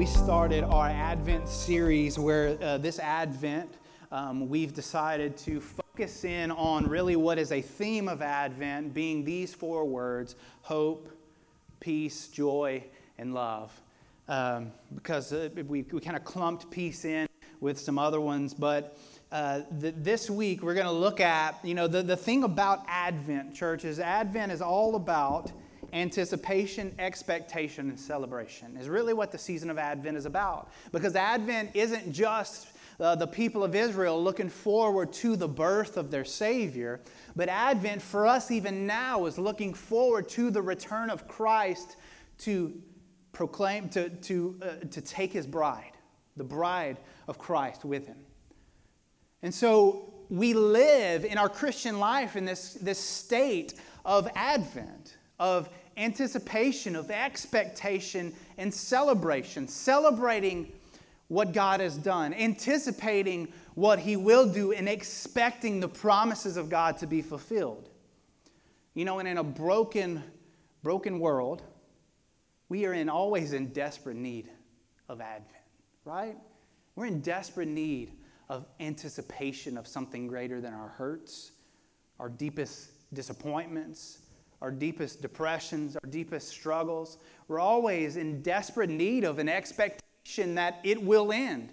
we started our Advent series where this Advent we've decided to focus in on really what is a theme of Advent, being these four words: hope, peace, joy, and love. Because we kind of clumped peace in with some other ones, but this week we're going to look at, the thing about Advent, church, is Advent is all about anticipation, expectation, and celebration is really what the season of Advent is about. Because Advent isn't just the people of Israel looking forward to the birth of their Savior, but Advent for us even now is looking forward to the return of Christ to proclaim, to take His bride, the bride of Christ with Him. And so we live in our Christian life in this state of Advent, of anticipation, of expectation, and celebration. Celebrating what God has done, anticipating what He will do, and expecting the promises of God to be fulfilled. And in a broken world, we are always in desperate need of Advent, right? We're in desperate need of anticipation of something greater than our hurts, our deepest disappointments, our deepest depressions, our deepest struggles. We're always in desperate need of an expectation that it will end.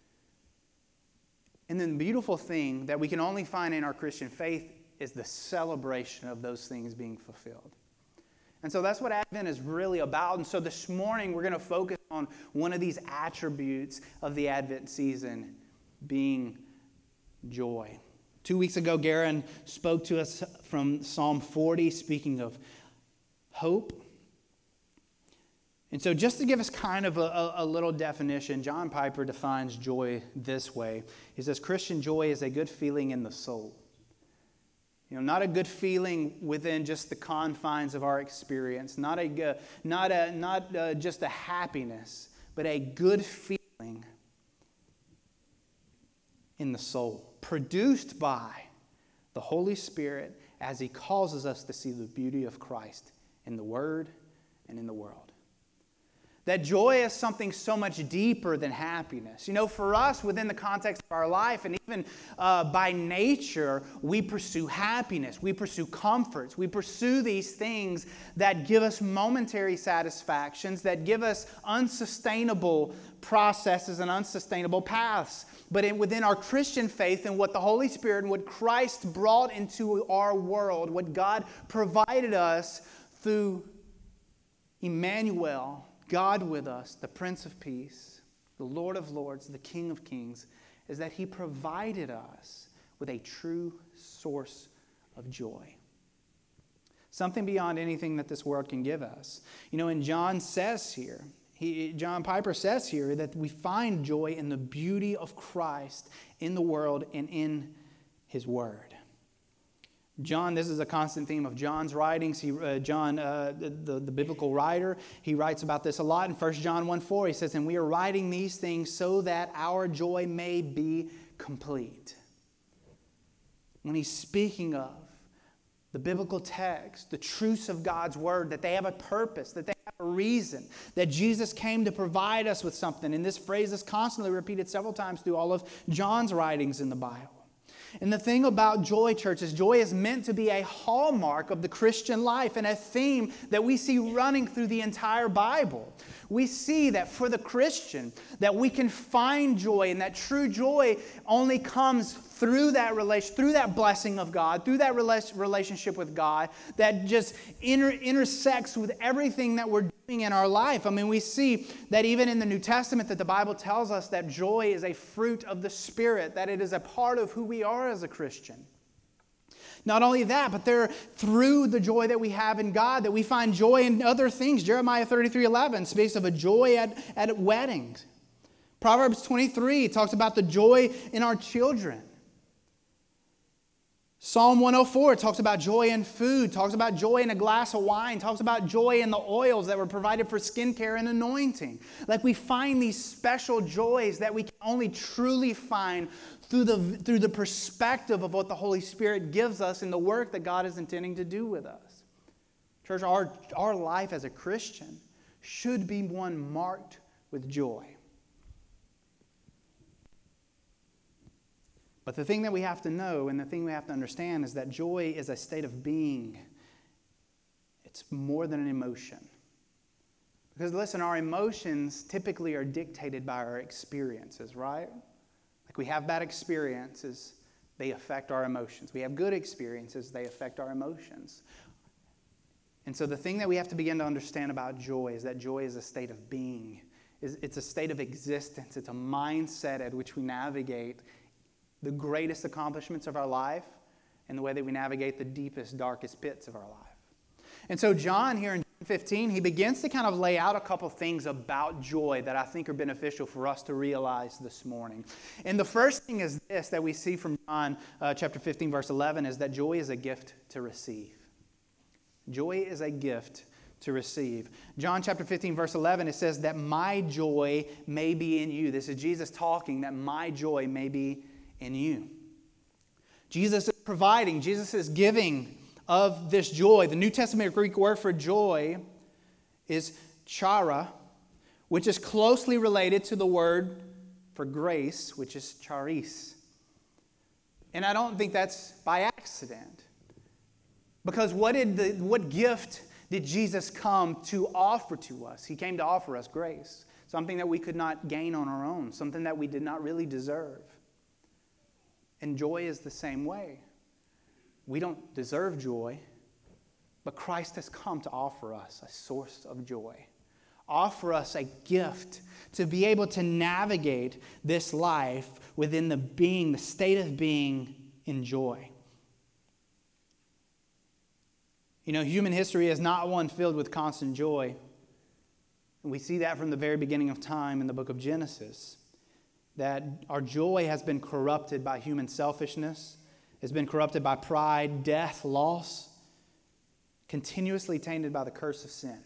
And then the beautiful thing that we can only find in our Christian faith is the celebration of those things being fulfilled. And so that's what Advent is really about. And so this morning we're going to focus on one of these attributes of the Advent season, being joy. 2 weeks ago, Garen spoke to us from Psalm 40, speaking of hope. And so just to give us kind of a little definition, John Piper defines joy this way. He says, Christian joy is a good feeling in the soul. Not a good feeling within just the confines of our experience, not just a happiness, but a good feeling in the soul, produced by the Holy Spirit as He causes us to see the beauty of Christ in the Word and in the world. That joy is something so much deeper than happiness. For us, within the context of our life, and even by nature, we pursue happiness. We pursue comforts. We pursue these things that give us momentary satisfactions, that give us unsustainable processes and unsustainable paths. But within our Christian faith and what the Holy Spirit and what Christ brought into our world, what God provided us through Emmanuel, God with us, the Prince of Peace, the Lord of Lords, the King of Kings, is that He provided us with a true source of joy. Something beyond anything that this world can give us. And John Piper says here that we find joy in the beauty of Christ in the world and in His Word. John, this is a constant theme of John's writings. John, the biblical writer, he writes about this a lot in 1 John 1:4. He says, and we are writing these things so that our joy may be complete. When he's speaking of the biblical text, the truths of God's Word, that they have a purpose, that they have a reason, that Jesus came to provide us with something. And this phrase is constantly repeated several times through all of John's writings in the Bible. And the thing about joy, church, is joy is meant to be a hallmark of the Christian life and a theme that we see running through the entire Bible. We see that for the Christian, that we can find joy, and that true joy only comes through that relation, through that blessing of God, through that relationship with God, that just intersects with everything that we're doing in our life. We see that even in the New Testament that the Bible tells us that joy is a fruit of the Spirit, that it is a part of who we are as a Christian. Not only that, but through the joy that we have in God, that we find joy in other things. Jeremiah 33:11 speaks of a joy at weddings. Proverbs 23 talks about the joy in our children. Psalm 104 talks about joy in food, talks about joy in a glass of wine, talks about joy in the oils that were provided for skincare and anointing. Like we find these special joys that we can only truly find through the perspective of what the Holy Spirit gives us in the work that God is intending to do with us. Church, our life as a Christian should be one marked with joy. But the thing that we have to know and the thing we have to understand is that joy is a state of being. It's more than an emotion. Because listen, our emotions typically are dictated by our experiences, right? Like we have bad experiences, they affect our emotions. We have good experiences, they affect our emotions. And so the thing that we have to begin to understand about joy is that joy is a state of being. It's a state of existence. It's a mindset at which we navigate the greatest accomplishments of our life and the way that we navigate the deepest, darkest pits of our life. And so John here in John 15, he begins to kind of lay out a couple things about joy that I think are beneficial for us to realize this morning. And the first thing is this that we see from John chapter 15, verse 11, is that joy is a gift to receive. Joy is a gift to receive. John chapter 15, verse 11, it says that my joy may be in you. This is Jesus talking, that my joy may be in you. Jesus is providing, Jesus is giving of this joy. The New Testament Greek word for joy is chara, which is closely related to the word for grace, which is charis. And I don't think that's by accident. Because what gift did Jesus come to offer to us? He came to offer us grace, something that we could not gain on our own, something that we did not really deserve. And joy is the same way. We don't deserve joy, but Christ has come to offer us a source of joy. Offer us a gift to be able to navigate this life within the state of being in joy. You know, human history is not one filled with constant joy. And we see that from the very beginning of time in the book of Genesis. That our joy has been corrupted by human selfishness, has been corrupted by pride, death, loss, continuously tainted by the curse of sin.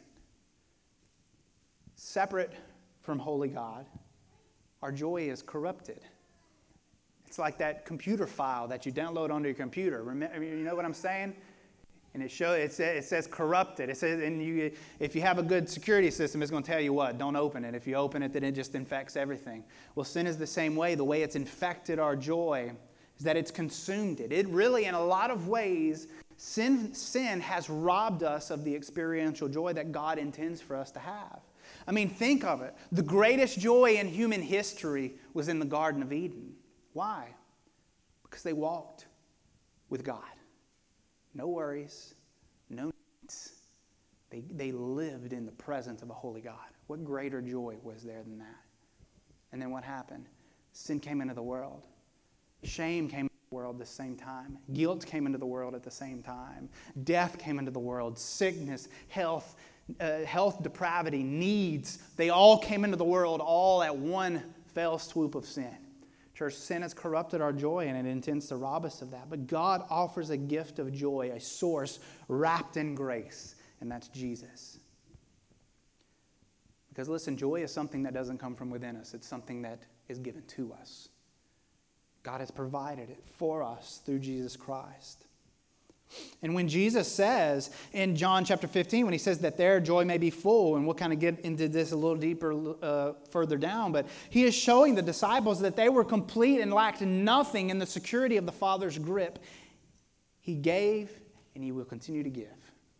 Separate from holy God, our joy is corrupted. It's like that computer file that you download onto your computer. Remember, you know what I'm saying? And it says corrupted. It says, and if you have a good security system, it's going to tell you what? Don't open it. If you open it, then it just infects everything. Well, sin is the same way. The way it's infected our joy is that it's consumed it. It really, in a lot of ways, sin has robbed us of the experiential joy that God intends for us to have. I mean, think of it. The greatest joy in human history was in the Garden of Eden. Why? Because they walked with God. No worries, no needs. They lived in the presence of a holy God. What greater joy was there than that? And then what happened? Sin came into the world. Shame came into the world at the same time. Guilt came into the world at the same time. Death came into the world. Sickness, health depravity, needs. They all came into the world all at one fell swoop of sin. Church, sin has corrupted our joy, and it intends to rob us of that. But God offers a gift of joy, a source wrapped in grace, and that's Jesus. Because listen, joy is something that doesn't come from within us. It's something that is given to us. God has provided it for us through Jesus Christ. And when Jesus says in John chapter 15, when he says that their joy may be full, and we'll kind of get into this a little deeper further down, but he is showing the disciples that they were complete and lacked nothing in the security of the Father's grip. He gave, and he will continue to give.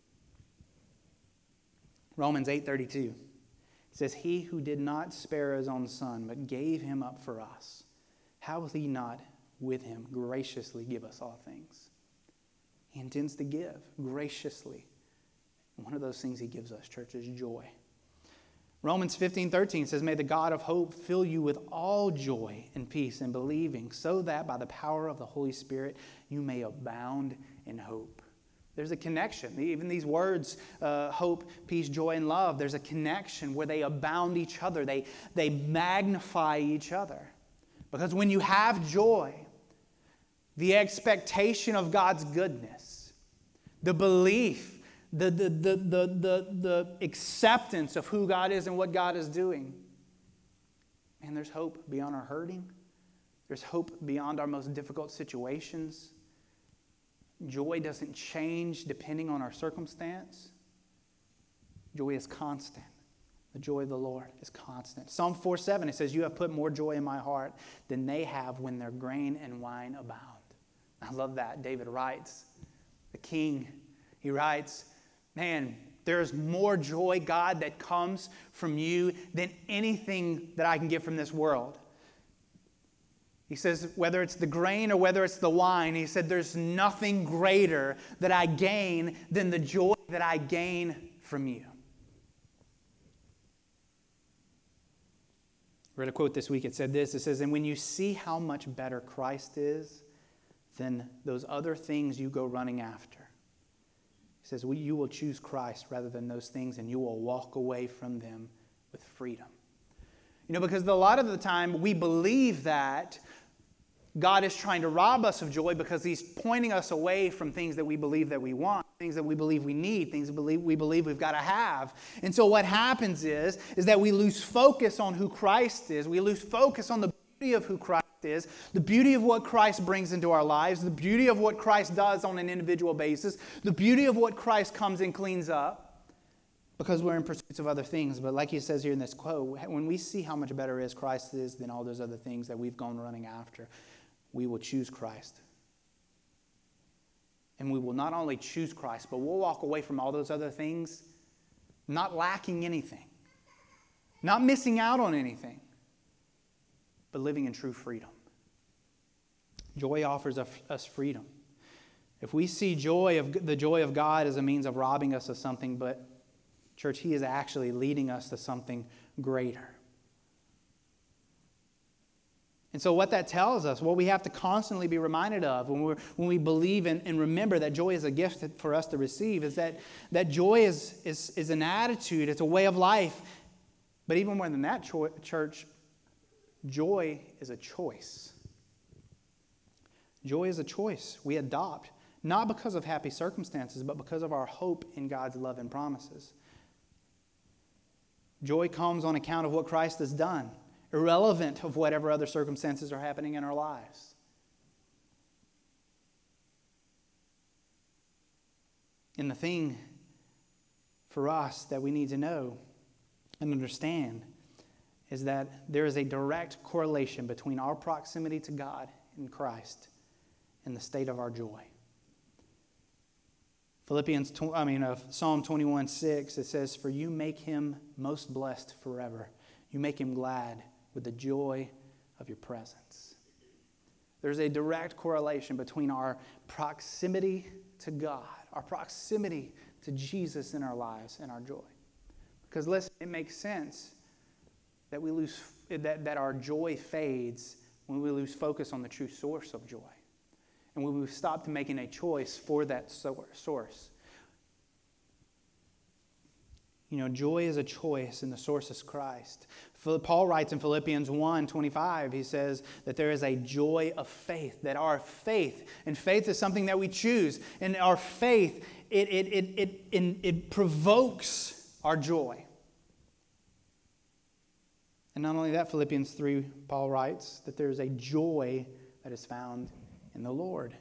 Romans 8:32 says, "He who did not spare his own son, but gave him up for us, how will he not with him graciously give us all things?" He intends to give graciously. And one of those things he gives us, church, is joy. Romans 15:13 says, "May the God of hope fill you with all joy and peace in believing, so that by the power of the Holy Spirit you may abound in hope." There's a connection. Even these words, hope, peace, joy, and love, there's a connection where they abound each other. They magnify each other. Because when you have joy, the expectation of God's goodness, the belief, the acceptance of who God is and what God is doing. And there's hope beyond our hurting. There's hope beyond our most difficult situations. Joy doesn't change depending on our circumstance. Joy is constant. The joy of the Lord is constant. Psalm 4:7, it says, you have put more joy in my heart than they have when their grain and wine abound. I love that. David writes, the king, he writes, man, there's more joy, God, that comes from you than anything that I can get from this world. He says, whether it's the grain or whether it's the wine, he said, there's nothing greater that I gain than the joy that I gain from you. I read a quote this week. It said this. It says, and when you see how much better Christ is than those other things you go running after, he says, well, you will choose Christ rather than those things, and you will walk away from them with freedom. You know, because a lot of the time we believe that God is trying to rob us of joy because He's pointing us away from things that we believe that we want, things that we believe we need, things that we believe we've got to have. And so what happens is that we lose focus on who Christ is. We lose focus on the beauty of who Christ is, the beauty of what Christ brings into our lives, the beauty of what Christ does on an individual basis, the beauty of what Christ comes and cleans up, because we're in pursuit of other things. But like he says here in this quote, when we see how much better Christ is than all those other things that we've gone running after, we will choose Christ. And we will not only choose Christ, but we'll walk away from all those other things not lacking anything, not missing out on anything, but living in true freedom. Joy offers us freedom. If we see the joy of God as a means of robbing us of something, but church, He is actually leading us to something greater. And so what that tells us, what we have to constantly be reminded of when we believe and remember that joy is a gift for us to receive, is that joy is an attitude, it's a way of life. But even more than that, church, joy is a choice. Joy is a choice we adopt, not because of happy circumstances, but because of our hope in God's love and promises. Joy comes on account of what Christ has done, irrelevant of whatever other circumstances are happening in our lives. And the thing for us that we need to know and understand is that there is a direct correlation between our proximity to God in Christ and the state of our joy. Psalm 21:6, it says, for you make Him most blessed forever. You make Him glad with the joy of your presence. There's a direct correlation between our proximity to God, our proximity to Jesus in our lives, and our joy. Because listen, it makes sense that that our joy fades when we lose focus on the true source of joy. And when we've stopped making a choice for that source. You know, joy is a choice, and the source is Christ. Paul writes in Philippians 1:25, he says that there is a joy of faith, that our faith, and faith is something that we choose, and our faith, it provokes our joy. And not only that, Philippians 3, Paul writes that there is a joy that is found in the Lord.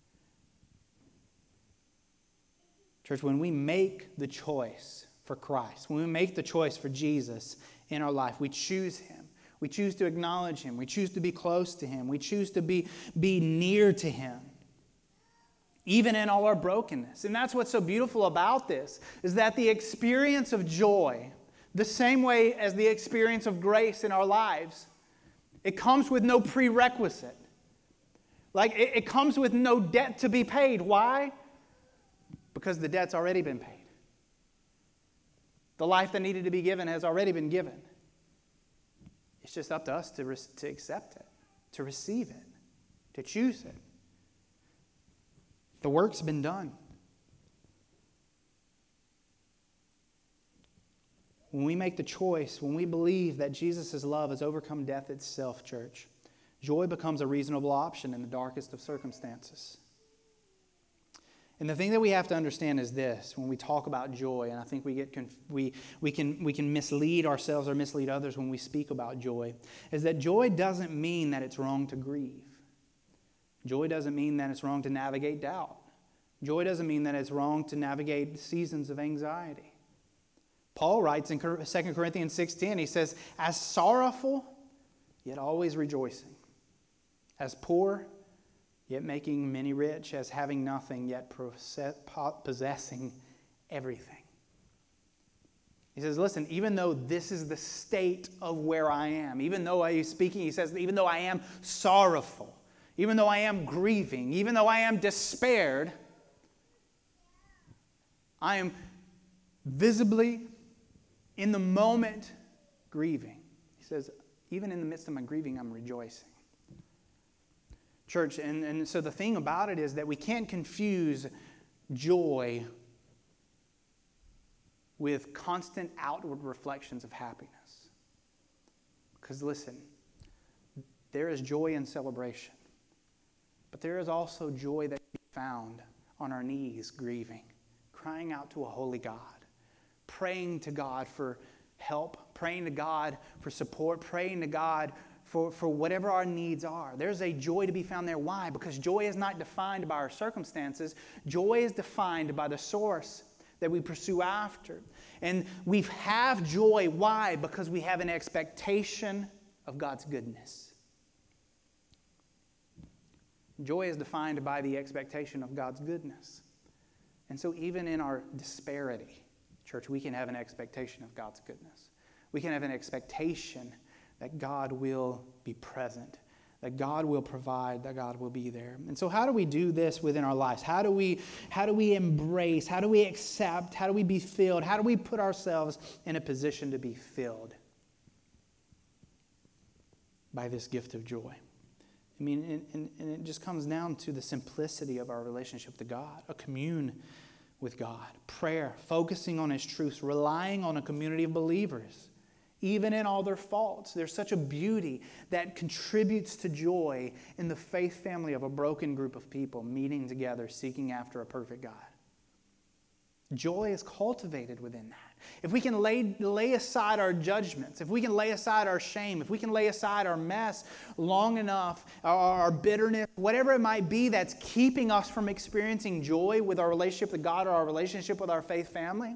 Church, when we make the choice for Christ, when we make the choice for Jesus in our life, we choose Him. We choose to acknowledge Him. We choose to be close to Him. We choose to be near to Him, even in all our brokenness. And that's what's so beautiful about this, is that the experience of joy, the same way as the experience of grace in our lives, it comes with no prerequisite. Like, it comes with no debt to be paid. Why? Because the debt's already been paid. The life that needed to be given has already been given. It's just up to us to accept it, to receive it, to choose it. The work's been done. When we make the choice, when we believe that Jesus' love has overcome death itself, church, joy becomes a reasonable option in the darkest of circumstances. And the thing that we have to understand is this, when we talk about joy, and I think we can mislead ourselves or mislead others when we speak about joy, is that joy doesn't mean that it's wrong to grieve. Joy doesn't mean that it's wrong to navigate doubt. Joy doesn't mean that it's wrong to navigate seasons of anxiety. Paul writes in 2 Corinthians 6:10, he says, as sorrowful, yet always rejoicing. As poor, yet making many rich. As having nothing, yet possessing everything. He says, listen, even though this is the state of where I am, even though he's speaking, he says, even though I am sorrowful, even though I am grieving, even though I am despaired, I am visibly, in the moment, grieving. He says, even in the midst of my grieving, I'm rejoicing. Church, and so the thing about it is that we can't confuse joy with constant outward reflections of happiness. Because listen, there is joy in celebration, but there is also joy that can be found on our knees grieving, crying out to a holy God, praying to God for help, praying to God for support, praying to God for whatever our needs are. There's a joy to be found there. Why? Because joy is not defined by our circumstances. Joy is defined by the source that we pursue after. And we have joy. Why? Because we have an expectation of God's goodness. Joy is defined by the expectation of God's goodness. And so even in our disparity, church, we can have an expectation of God's goodness. We can have an expectation that God will be present, that God will provide, that God will be there. And so how do we do this within our lives? How do we embrace? How do we accept? How do we be filled? How do we put ourselves in a position to be filled by this gift of joy? I mean, and it just comes down to the simplicity of our relationship to God, a commune with God, prayer, focusing on His truths, relying on a community of believers. Even in all their faults, there's such a beauty that contributes to joy in the faith family of a broken group of people meeting together, seeking after a perfect God. Joy is cultivated within that. If we can lay aside our judgments, if we can lay aside our shame, if we can lay aside our mess long enough, our bitterness, whatever it might be that's keeping us from experiencing joy with our relationship with God or our relationship with our faith family,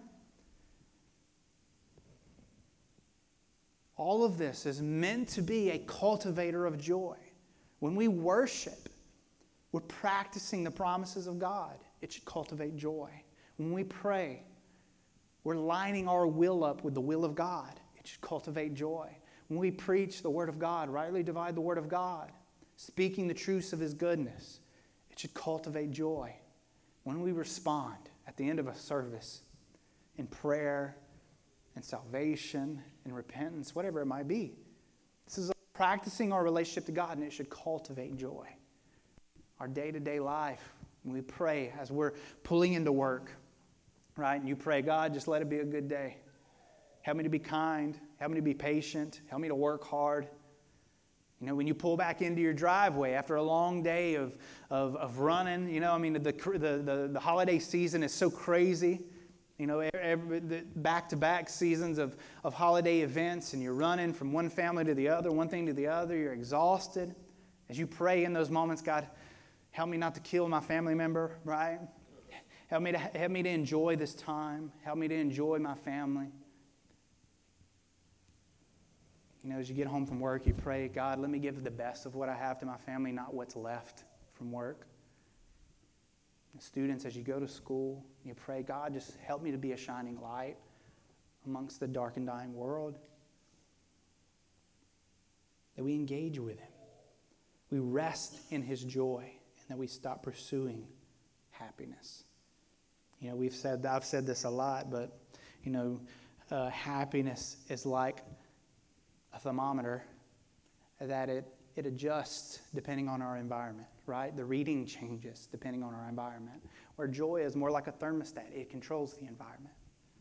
all of this is meant to be a cultivator of joy. When we worship, we're practicing the promises of God. It should cultivate joy. When we pray, we're lining our will up with the will of God. It should cultivate joy. When we preach the Word of God, rightly divide the Word of God, speaking the truths of His goodness, it should cultivate joy. When we respond at the end of a service in prayer and salvation and repentance, whatever it might be, this is practicing our relationship to God, and it should cultivate joy. Our day-to-day life, when we pray as we're pulling into work, right? And you pray, God, just let it be a good day. Help me to be kind. Help me to be patient. Help me to work hard. You know, when you pull back into your driveway after a long day of running, you know, I mean, the holiday season is so crazy. You know, the back-to-back seasons of holiday events, and you're running from one family to the other, one thing to the other. You're exhausted. As you pray in those moments, God, help me not to kill my family member, right? Help me to enjoy this time. Help me to enjoy my family. You know, as you get home from work, you pray, God, let me give the best of what I have to my family, not what's left from work. And students, as you go to school, you pray, God, just help me to be a shining light amongst the dark and dying world. That we engage with Him. We rest in His joy, and that we stop pursuing happiness. You know, I've said this a lot, but, you know, happiness is like a thermometer that it adjusts depending on our environment, right? The reading changes depending on our environment. Where joy is more like a thermostat. It controls the environment.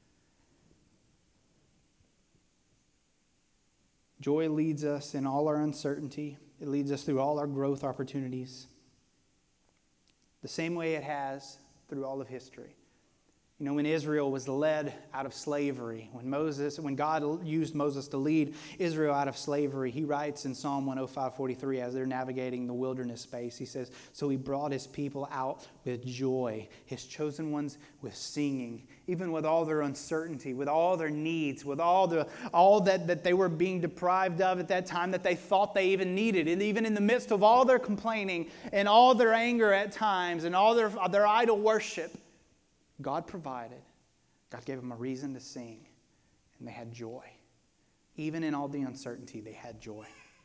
Joy leads us in all our uncertainty. It leads us through all our growth opportunities. The same way it has through all of history. You know, when Israel was led out of slavery, when God used Moses to lead Israel out of slavery, he writes in Psalm 105:43 as they're navigating the wilderness space, he says, "So he brought his people out with joy, his chosen ones with singing." Even with all their uncertainty, with all their needs, with all that they were being deprived of at that time that they thought they even needed. And even in the midst of all their complaining and all their anger at times and all their idol worship, God provided. God gave them a reason to sing, and they had joy. Even in all the uncertainty, they had joy.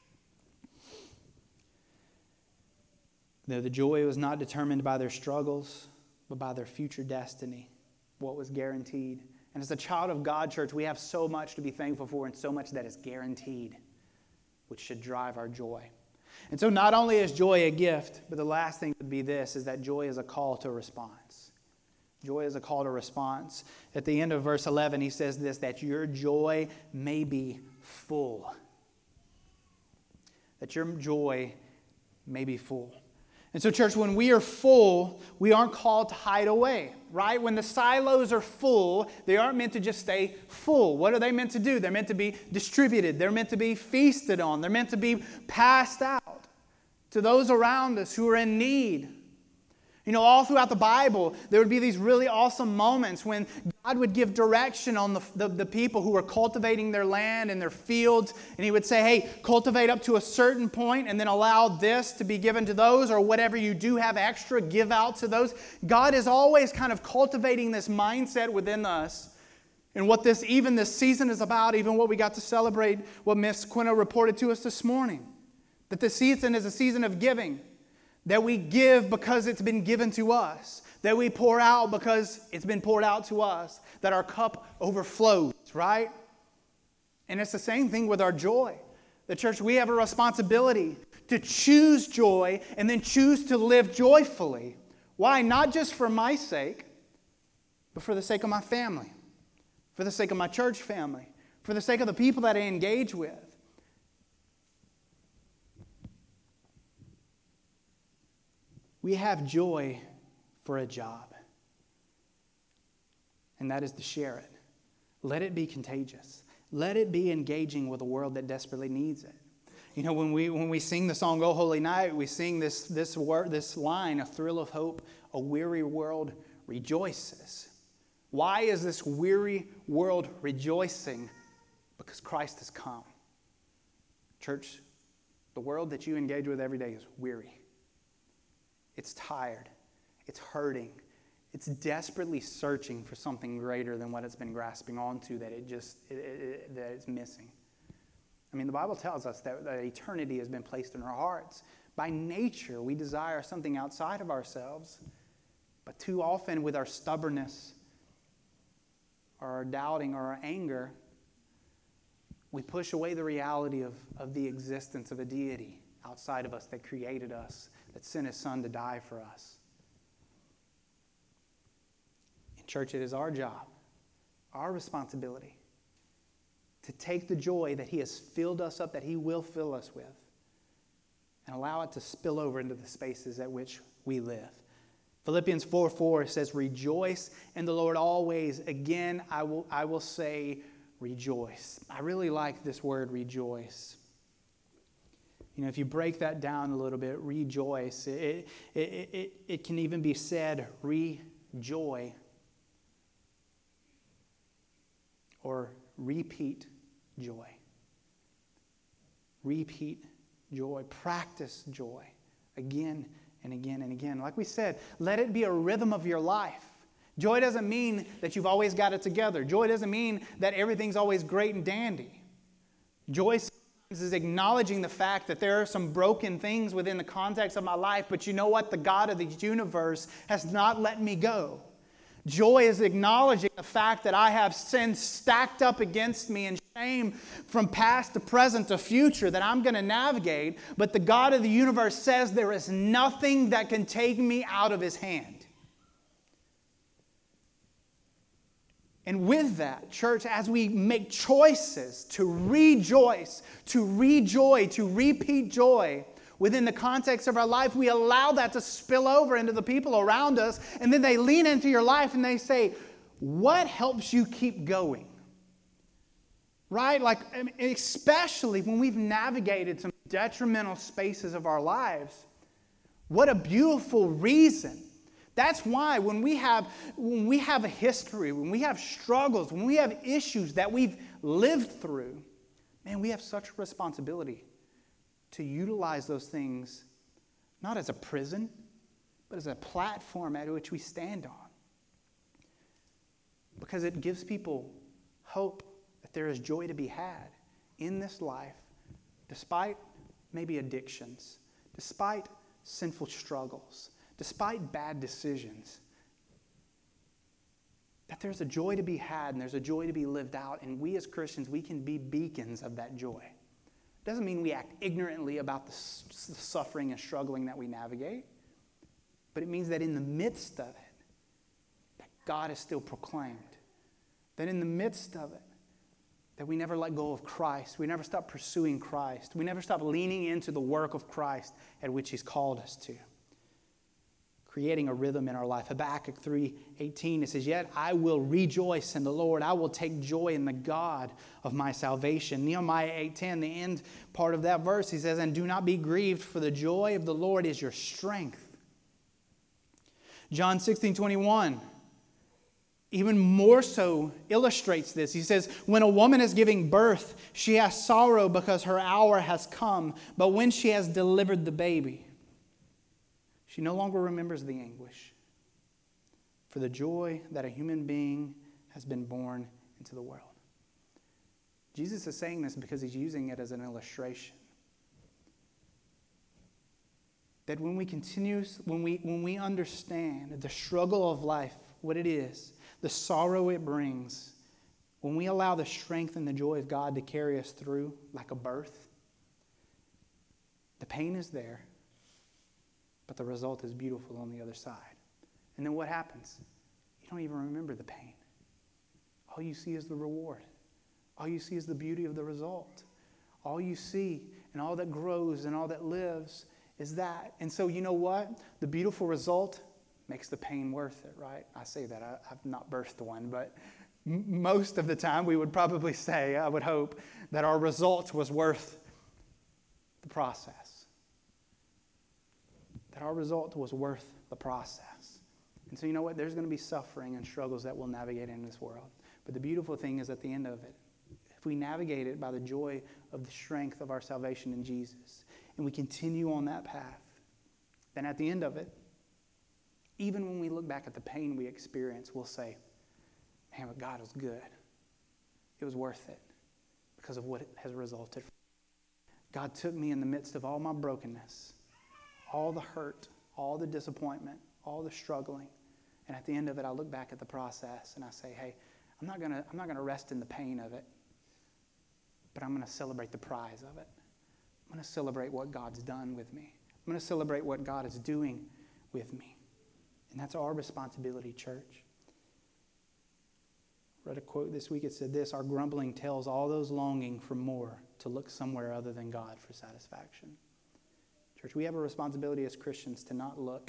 Though the joy was not determined by their struggles, but by their future destiny, what was guaranteed. And as a child of God, church, we have so much to be thankful for and so much that is guaranteed, which should drive our joy. And so not only is joy a gift, but the last thing would be this, is that joy is a call to response. Joy is a call to response. At the end of verse 11, he says this, that your joy may be full. That your joy may be full. And so, church, when we are full, we aren't called to hide away, right? When the silos are full, they aren't meant to just stay full. What are they meant to do? They're meant to be distributed. They're meant to be feasted on. They're meant to be passed out to those around us who are in need. You know, all throughout the Bible, there would be these really awesome moments when God would give direction on the people who were cultivating their land and their fields. And he would say, hey, cultivate up to a certain point and then allow this to be given to those, or whatever you do have extra, give out to those. God is always kind of cultivating this mindset within us. And what this season is about, even what we got to celebrate, what Miss Quina reported to us this morning. That the season is a season of giving. That we give because it's been given to us. That we pour out because it's been poured out to us. That our cup overflows, right? And it's the same thing with our joy. The church, we have a responsibility to choose joy and then choose to live joyfully. Why? Not just for my sake, but for the sake of my family. For the sake of my church family. For the sake of the people that I engage with. We have joy for a job, and that is to share it. Let it be contagious. Let it be engaging with a world that desperately needs it. You know, when we sing the song "O Holy Night," we sing this line, "A thrill of hope, a weary world rejoices." Why is this weary world rejoicing? Because Christ has come. Church, the world that you engage with every day is weary. It's tired. It's hurting. It's desperately searching for something greater than what it's been grasping onto that it's missing. I mean, the Bible tells us that eternity has been placed in our hearts. By nature, we desire something outside of ourselves. But too often with our stubbornness or our doubting or our anger, we push away the reality of the existence of a deity outside of us that created us, that sent his son to die for us. In church, it is our job, our responsibility, to take the joy that he has filled us up, that he will fill us with, and allow it to spill over into the spaces at which we live. Philippians 4:4 says, "Rejoice in the Lord always." Again, I will say rejoice. I really like this word rejoice. You know, if you break that down a little bit, rejoice. It can even be said rejoy or repeat joy. Repeat joy. Practice joy again and again and again. Like we said, let it be a rhythm of your life. Joy doesn't mean that you've always got it together. Joy doesn't mean that everything's always great and dandy. Joy is acknowledging the fact that there are some broken things within the context of my life, but you know what? The God of the universe has not let me go. Joy is acknowledging the fact that I have sin stacked up against me and shame from past to present to future that I'm going to navigate, but the God of the universe says there is nothing that can take me out of his hand. And with that, church, as we make choices to rejoice, to rejoy, to repeat joy within the context of our life, we allow that to spill over into the people around us. And then they lean into your life and they say, what helps you keep going? Right? Like, especially when we've navigated some detrimental spaces of our lives. What a beautiful reason. That's why when we have a history, when we have struggles, when we have issues that we've lived through, man, we have such a responsibility to utilize those things not as a prison, but as a platform at which we stand on. Because it gives people hope that there is joy to be had in this life, despite maybe addictions, despite sinful struggles, despite bad decisions. That there's a joy to be had and there's a joy to be lived out, and we as Christians, we can be beacons of that joy. It doesn't mean we act ignorantly about the suffering and struggling that we navigate, but it means that in the midst of it, that God is still proclaimed. That in the midst of it, that we never let go of Christ. We never stop pursuing Christ. We never stop leaning into the work of Christ at which He's called us to. Creating a rhythm in our life. Habakkuk 3:18, it says, "Yet I will rejoice in the Lord. I will take joy in the God of my salvation." Nehemiah 8:10, the end part of that verse, he says, "And do not be grieved, for the joy of the Lord is your strength." John 16:21, even more so illustrates this. He says, "When a woman is giving birth, she has sorrow because her hour has come. But when she has delivered the baby, she no longer remembers the anguish for the joy that a human being has been born into the world." Jesus is saying this because He's using it as an illustration. That when we understand the struggle of life, what it is, the sorrow it brings, when we allow the strength and the joy of God to carry us through like a birth, the pain is there, but the result is beautiful on the other side. And then what happens? You don't even remember the pain. All you see is the reward. All you see is the beauty of the result. All you see and all that grows and all that lives is that. And so you know what? The beautiful result makes the pain worth it, right? I say that. I've not birthed one, but most of the time we would probably say, I would hope, that our result was worth the process. That our result was worth the process. And so you know what? There's going to be suffering and struggles that we'll navigate in this world. But the beautiful thing is at the end of it, if we navigate it by the joy of the strength of our salvation in Jesus, and we continue on that path, then at the end of it, even when we look back at the pain we experience, we'll say, man, but God was good. It was worth it because of what it has resulted from. God took me in the midst of all my brokenness, all the hurt, all the disappointment, all the struggling. And at the end of it, I look back at the process and I say, hey, I'm not gonna rest in the pain of it, but I'm going to celebrate the prize of it. I'm going to celebrate what God's done with me. I'm going to celebrate what God is doing with me. And that's our responsibility, church. I read a quote this week. It said this: "Our grumbling tells all those longing for more to look somewhere other than God for satisfaction." Church, we have a responsibility as Christians to not look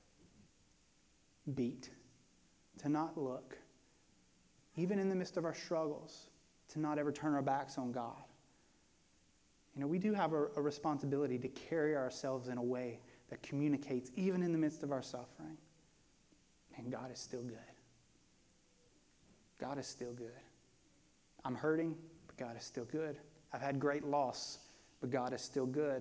beat, to not look, even in the midst of our struggles, to not ever turn our backs on God. You know, we do have a responsibility to carry ourselves in a way that communicates even in the midst of our suffering. And God is still good. God is still good. I'm hurting, but God is still good. I've had great loss, but God is still good.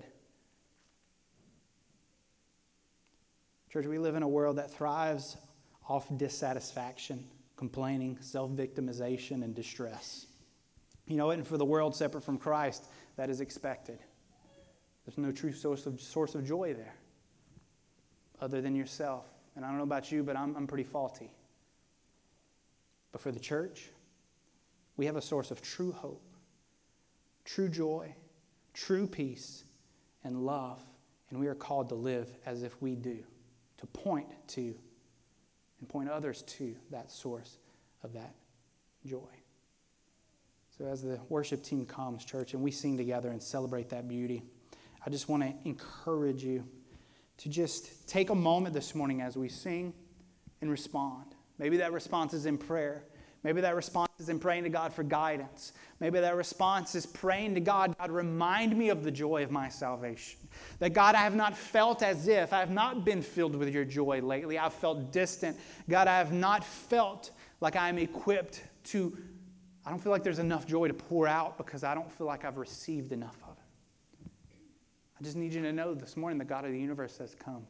Church, we live in a world that thrives off dissatisfaction, complaining, self-victimization, and distress. You know, and for the world separate from Christ, that is expected. There's no true source of joy there other than yourself. And I don't know about you, but I'm pretty faulty. But for the church, we have a source of true hope, true joy, true peace, and love. And we are called to live as if we do, to point to and point others to that source of that joy. So as the worship team comes, church, and we sing together and celebrate that beauty, I just want to encourage you to just take a moment this morning as we sing and respond. Maybe that response is in prayer. Maybe that response is in praying to God for guidance. Maybe that response is praying to God, God, remind me of the joy of my salvation. That God, I have not felt as if, I have not been filled with your joy lately. I've felt distant. God, I have not felt like I am equipped to, I don't feel like there's enough joy to pour out because I don't feel like I've received enough of it. I just need you to know this morning the God of the universe says, come.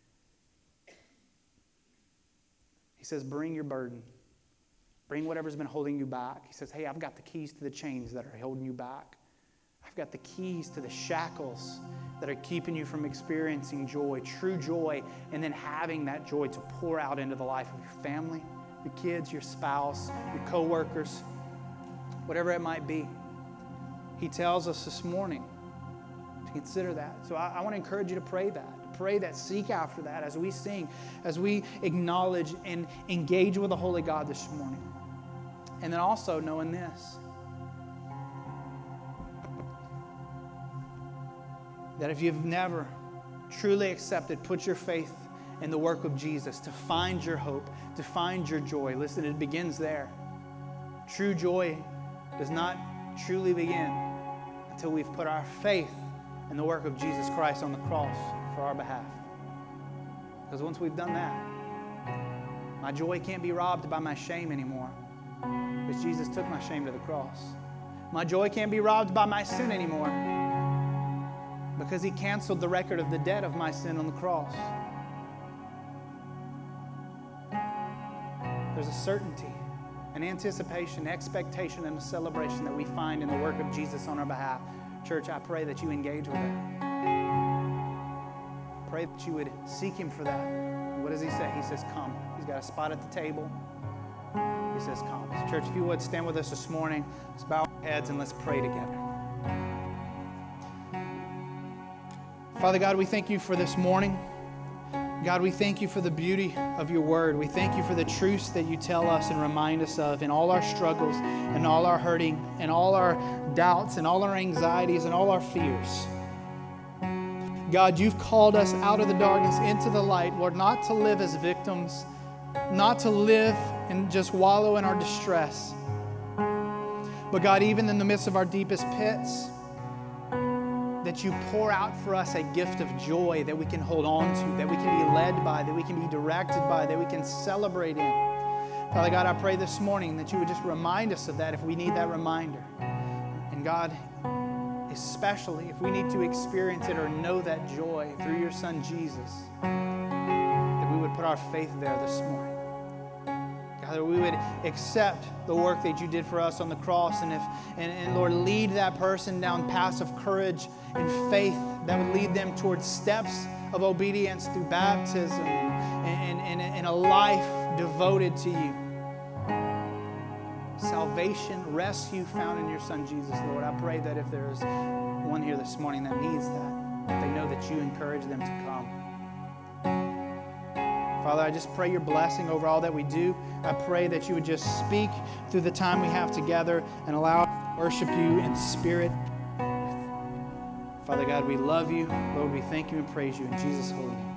He says, bring your burden. Bring whatever's been holding you back. He says, hey, I've got the keys to the chains that are holding you back. I've got the keys to the shackles that are keeping you from experiencing joy, true joy, and then having that joy to pour out into the life of your family, your kids, your spouse, your coworkers, whatever it might be. He tells us this morning to consider that. So I want to encourage you to pray that. Pray that, seek after that as we sing, as we acknowledge and engage with the Holy God this morning. And then also knowing this, that if you've never truly accepted, put your faith in the work of Jesus to find your hope, to find your joy. Listen, it begins there. True joy does not truly begin until we've put our faith in the work of Jesus Christ on the cross for our behalf. Because once we've done that, my joy can't be robbed by my shame anymore. Because Jesus took my shame to the cross. My joy can't be robbed by my sin anymore. Because He canceled the record of the debt of my sin on the cross. There's a certainty, an anticipation, expectation, and a celebration that we find in the work of Jesus on our behalf. Church, I pray that you engage with that. Pray that you would seek Him for that. What does He say? He says, come. He's got a spot at the table. He says, come. So church, if you would, stand with us this morning. Let's bow our heads and let's pray together. Father God, we thank you for this morning. God, we thank you for the beauty of your word. We thank you for the truths that you tell us and remind us of in all our struggles and all our hurting and all our doubts and all our anxieties and all our fears. God, you've called us out of the darkness into the light, Lord, not to live as victims, not to live and just wallow in our distress. But God, even in the midst of our deepest pits, that you pour out for us a gift of joy that we can hold on to, that we can be led by, that we can be directed by, that we can celebrate in. Father God, I pray this morning that you would just remind us of that if we need that reminder. And God, especially if we need to experience it or know that joy through your Son Jesus, that we would put our faith there this morning. God, that we would accept the work that you did for us on the cross, and Lord, lead that person down paths of courage and faith that would lead them towards steps of obedience through baptism and a life devoted to you. Salvation, rescue found in your Son Jesus, Lord. I pray that if there's one here this morning that needs that they know that you encourage them to come. Father, I just pray your blessing over all that we do. I pray that you would just speak through the time we have together and allow us to worship you in spirit. Father God, we love you. Lord, we thank you and praise you in Jesus' holy name.